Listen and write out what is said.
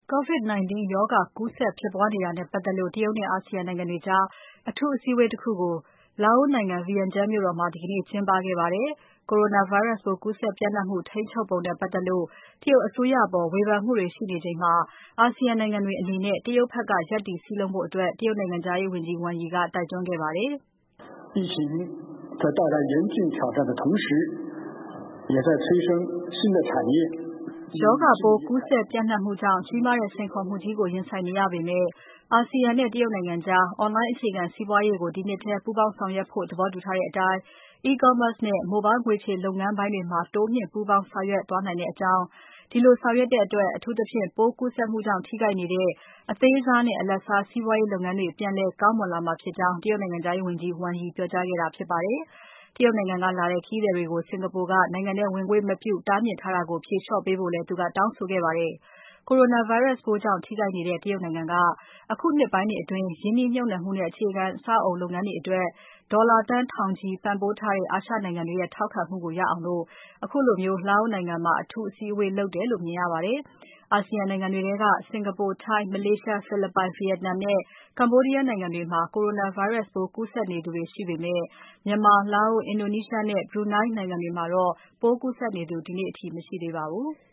COVID-19 ရောဂါကူးစက်ဖြစ်ပွားနေတာနဲ့ပတ်သက်လို့ တရုတ်နဲ့အာဆီယံနိုင်ငံတွေကြား အထူးအစည်းအဝေးတခုကို လာအိုနိုင်ငံ Vientiane မြို့တော်မှာ ဒီကနေ့ကျင်းပခဲ့ပါတယ်။ Coronavirus ပိုးကူးစက်ပျံ့နှံ့မှု ထိန်းချုပ်ပုံနဲ့ပတ်သက်လို့ တရုတ်အစိုးရအပေါ် ဝေဖန်မှုတွေရှိနေချိန်မှာ အာဆီယံနိုင်ငံတွေအနေနဲ့ တရုတ်ဘက်က ရပ်တည်စည်းလုံးဖို့ တရုတ်နိုင်ငံခြားရေးဝန်ကြီး Wang Yi ကတိုက်တွန်းခဲ့ပါတယ်။ "疫情在带来严峻挑战的同时，也在催生新的产业" ရောဂါပိုးကူးစက်ပျံ့နှံ့မှုကြောင့် ကြီးမားတဲ့စိန်ခေါ်မှုကြီးကို ရင်ဆိုင်နေရပေမဲ့ အာဆီယံနဲ့ တရုတ်နိုင်ငံကြား Online အခြေခံစီးပွားရေးကို ဒီနှစ်ထဲ ပူးပေါင်းဆောင်ရွက်ဖို့ သဘောတူထားတဲ့အတိုင်း E-commerce နဲ့ Mobile ငွေချေလုပ်ငန်းပိုင်းတွေမှာ တိုးမြှင့်ပူးပေါင်းဆောင်ရွက်သွားနိုင်ကြောင်း၊ ဒီလိုဆောင်ရွက်တဲ့အတွက် အထူးသဖြင့် ပိုးကူးစက်မှုကြောင့် ထိခိုက်နေတဲ့ အသေးစားနဲ့ အလတ်စား စီးပွားရေးလုပ်ငန်းတွေ ပြန်လည်ကောင်းမွန်လာမှာဖြစ်ကြောင်း တရုတ်နိုင်ငံခြားရေးဝန်ကြီး Wang Yi ပြောကြားခဲ့တာဖြစ်ပါတယ်။ တရုတ်နိုင်ငံကလာတဲ့ ခရီးသည်တွေကို စင်္ကာပူက နိုင်ငံထဲဝင်ခွင့်မပြုတားမြစ်ထားတာကို ဖြေလျှော့ပေးဖို့လည်း သူကတောင်းဆိုခဲ့ပါတယ်။ Coronavirus ပိုးကြောင့်ထိခိုက်နေတဲ့ တရုတ်နိုင်ငံက အခုနှစ်ပိုင်းတွေအတွင်း ရင်းနှီးမြှုပ်နှံမှုနဲ့ အခြေခံအဆောက်အအုံလုပ်ငန်းတွေအတွက် ဒေါ်လာသန်းထောင်ချီပံ့ပိုးထားတဲ့ အာရှနိုင်ငံတွေရဲ့ ထောက်ခံမှုကိုရအောင် ခုလို လာအိုနိုင်ငံမှာ အထူးအစည်းအဝေးလုပ်တယ်လို့ မြင်ရပါတယ်။ အာဆီယံနိုင်ငံတွေထဲက စင်္ကာပူ၊ ထိုင်း၊ မလေးရှား၊ ဖိလစ်ပိုင်၊ ဗီယက်နမ်နဲ့ Cambodia နိုင်ငံတွေမှာ Coronavirus ပိုးကူးစက်နေသူတွေရှိပေမဲ့ မြန်မာ၊ လာအို၊ အင်ဒိုနီးရှားနဲ့ Brunei နိုင်ငံတွေမှာတော့ ပိုးကူးစက်နေသူ ဒီနေ့အထိ မရှိသေးပါဘူး။